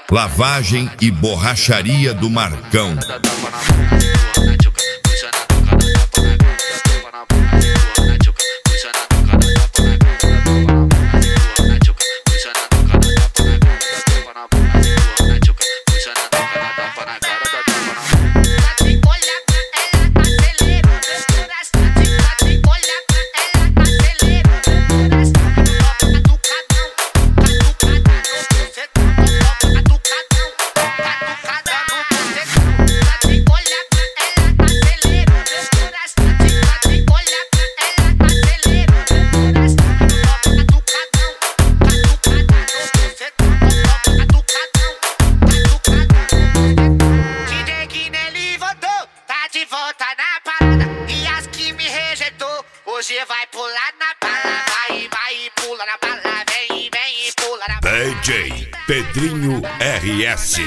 Lavagem e borracharia do Marcão. Volta na parada e as que me rejeitou hoje vai pular na bala, vai pula na bala, vem e pula na bala. DJ Pedrinho RS.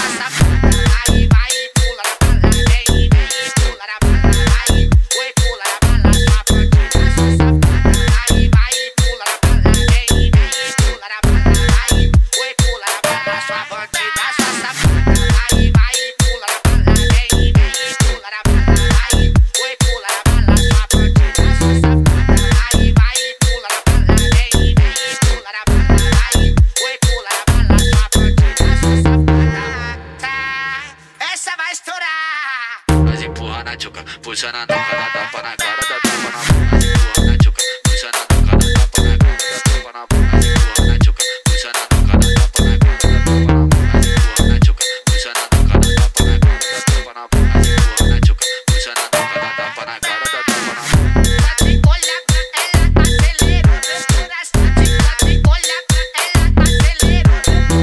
Empurra na tchuca, puxa na nuca, dá tapa na cara, dá tapa na bunda. Empurra na tchuca, puxa na nuca, dá tapa na cara, dá tapa na bunda. Empurra na tchuca, puxa na nuca, dá tapa na cara, dá tapa na bunda. Empurra na tchuca, puxa na nuca, dá tapa na cara, dá tapa na bunda. Empurra na tchuca, puxa na nuca, dá tapa na cara, dá tapa na bunda. Bate olha pra ela, acelera, bate olha pra ela, acelera,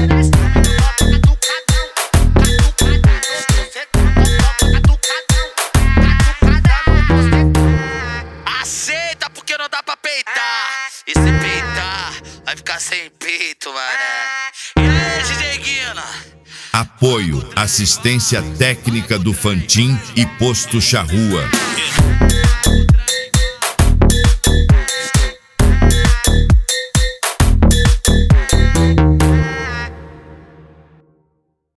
aceita porque não dá pra peitar. E se peitar, vai ficar sem peito, mané. E aí, DJ Guina? Apoio, assistência técnica do Fantin e Posto Charrua.